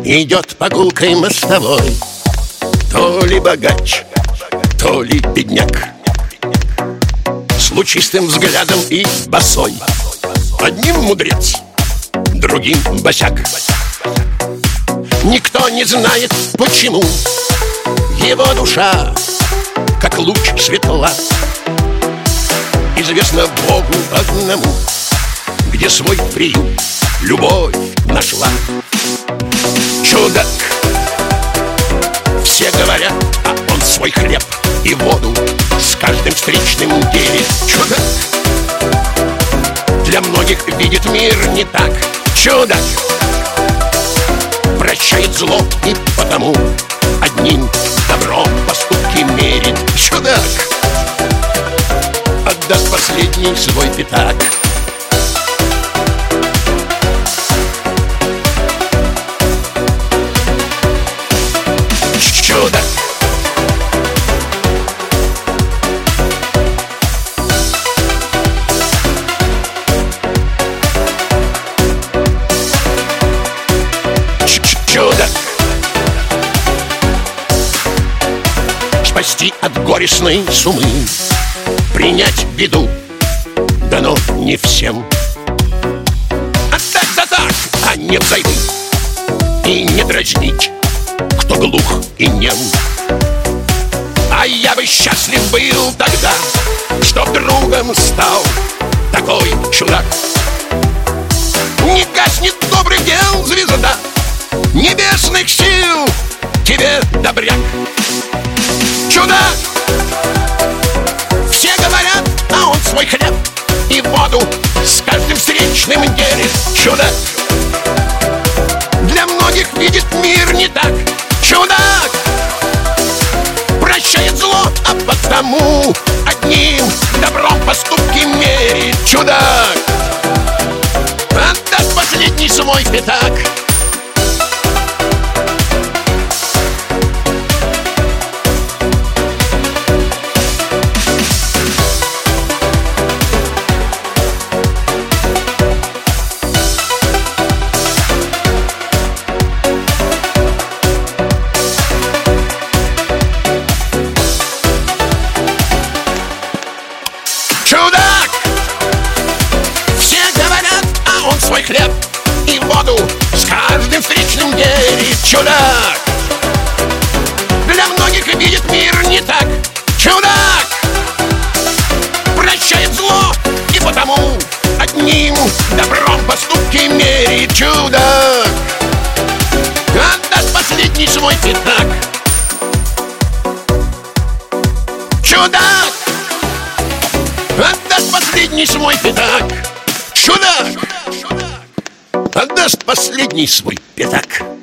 идет по гулкой мостовой. То ли богач, то ли бедняк, с лучистым взглядом и босой. Одним мудрец, другим босяк. Никто не знает, почему его душа, как луч светла. Известно Богу одному, где свой приют любовь нашла. Чудак, все говорят, а он свой хлеб и воду с каждым встречным делит. Чудак, для многих видит мир не так. Чудак, прощает зло и потому одним добром поступки мерит. Чудак отдаст последний свой пятак. Чудак, чудак, спасти от горестной сумы, принять беду дано не всем. Отдать за так, а не взаймы, и не дразнить, кто глух и нем. А я бы счастлив был тогда, чтоб другом стал такой чудак. Не гаснет добрых дел звезда небесных сил, тебе, добряк. Чудак, все говорят, а он свой хлеб и воду с каждым встречным делит. Чудак, для многих видит мир не так. Чудак, прощает зло, а потому одним добром поступки мерит. Чудак отдаст последний свой пятак. Чудак, все говорят, а он свой хлеб и воду с каждым встречным делит. Чудак, для многих видит мир не так. Чудак, прощает зло и потому одним добром поступки мерит. Чудак отдаст последний свой пятак. Чудак отдаст последний свой пятак. Чудак отдаст последний свой пятак.